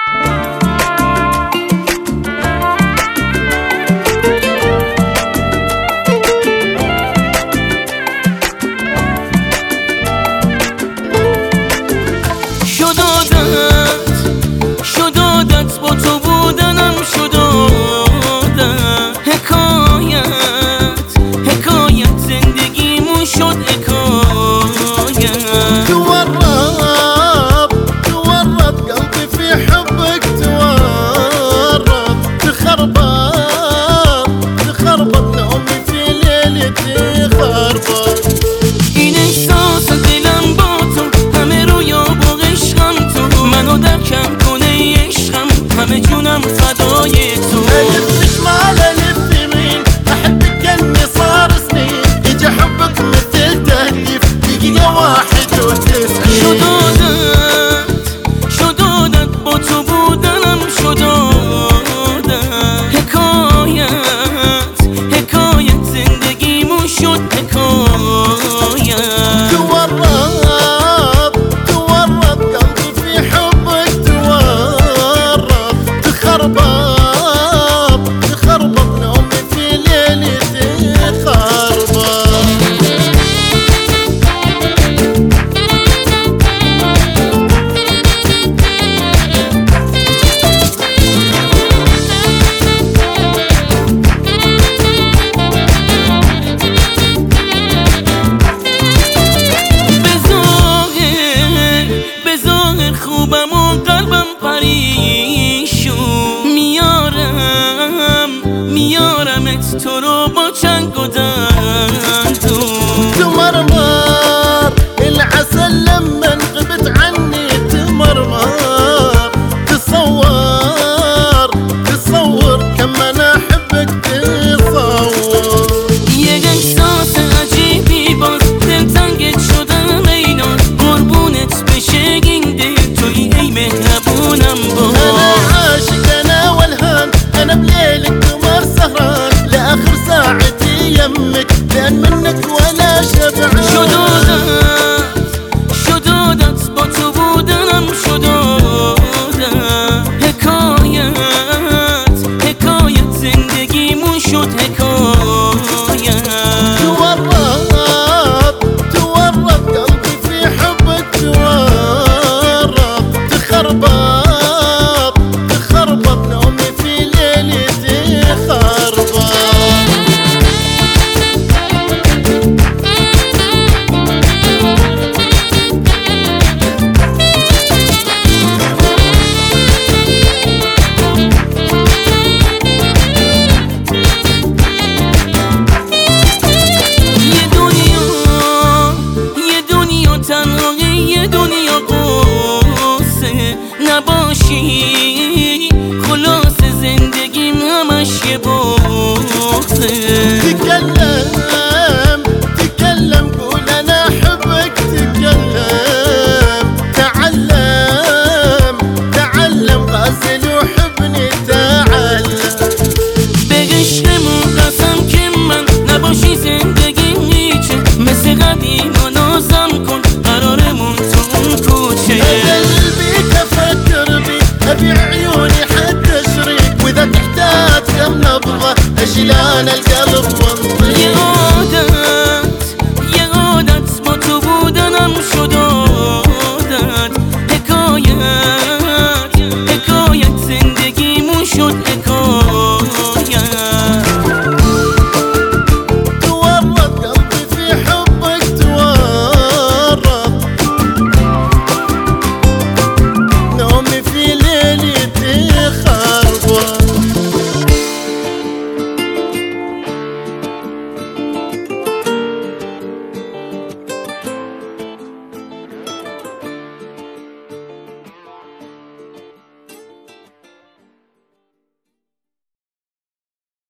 شدادت با تو بودنم شدادت حکایت زندگیمون شد حکایت تورط قلبي في حبك تورط تخربط نومي في ليلتي خربط این احساس دلم با تو همه رویا با عشقم تو منو درکم کنه عشقم همه جونم فدای تو ألف شمال ألف يمين أحبك كأني صار سنين يجي حبك مثل تهديف دقيقة 91 شدادت با تو بودنم شدادت حکایت زندگیمون شد حکایت تورط قلبي في حبك تورط تخربط نومي في ليلتي خربط خوبم و قلبم پریشون میارمت تو رو با چنگ و دندون تمرمر العسل لما غبت عني تمرمر تصور كم انا احبك تصور یک احساس عجیبی باز دلتنگت شدم اینان قربونت بشه این دل توی ای مهربونم با انا عاشق انا والهان انا بليلك قمر سهران لاخر ساعتي يمك لان منك ولا شبعان شدادت با تو بودنم شدادت حکایت زندگیمون شد حکایت تورط قلبي في حبك تورط تخربط نومي في ليلتي خربط تنهایی یه دنیا قصه نباشی خلاص زندگیم همش یه بغضه تكلم قول انا احبك تكلم تعلم غازل وحبني تعلم به عشقمون قسم که من نباشی زندگیم هیچه مثل قدیم و نازم کن قرارمون تو اون کوچه قلبي تفكر بي ابيع عيوني حتى اشريك واذا تحتاج كم نبضه اشيل انا القلب